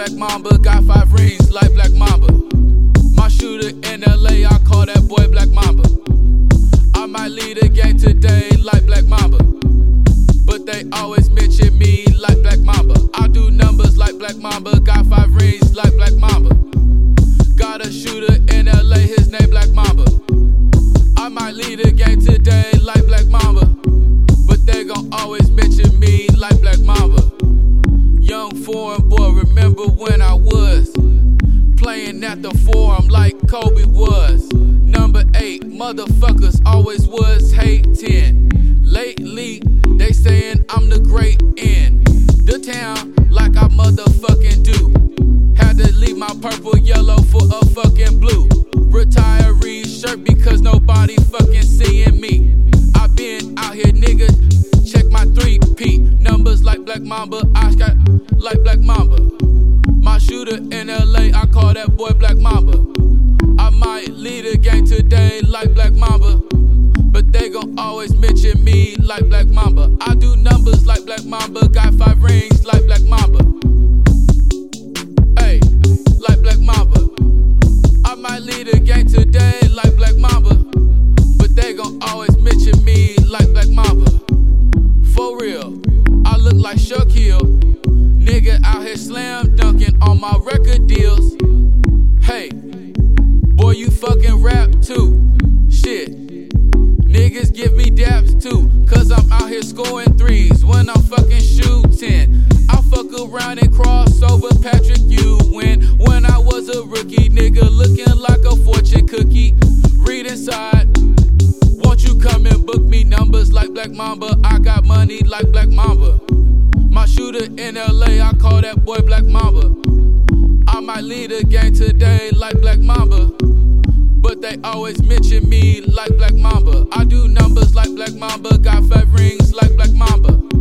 Black Mamba, got 5 rings like Black Mamba. My shooter in LA, I call that boy Black Mamba. I might lead a gang today like Black Mamba, but they always mention me like Black Mamba. I do numbers like Black Mamba, got 5 rings like Black Mamba. Got a shooter in LA, his name Black Mamba. I might lead a gang today like Black Mamba, but they gon' always mention me like Black Mamba. Young foreign boy, remember when I was playing at the forum like Kobe was. Number 8, motherfuckers always was hating. Lately, they saying I'm the great in the town like I motherfucking do. Had to leave my purple yellow for a fucking blue retiree shirt because nobody fucking seeing me. I been out here, nigga, check my 3P numbers like Black Mamba, I got like Black Mamba. My shooter in LA, I call that boy Black Mamba. I might lead a gang today like Black Mamba, but they gon' always mention me like Black Mamba. I do numbers like Black Mamba, got 5 rings like Black Mamba. Hey, like Black Mamba. I might lead a gang today like Black Mamba, but they gon' always mention me like Black Mamba. For real, I look like Shaquille, nigga out here slam dunking on my record deals. Hey, boy, you fucking rap too. Shit, niggas give me daps too, cause I'm out here scoring 3s when I'm fucking shooting. I fuck around and cross over Patrick Ewing when I was a rookie, nigga looking like a fortune cookie. Read inside, won't you come and book me numbers like Black Mamba? I got money like Black Mamba. My shooter in LA, I call that boy Black Mamba. I might lead a gang today like Black Mamba, but they always mention me like Black Mamba. I do numbers like Black Mamba, got 5 rings like Black Mamba.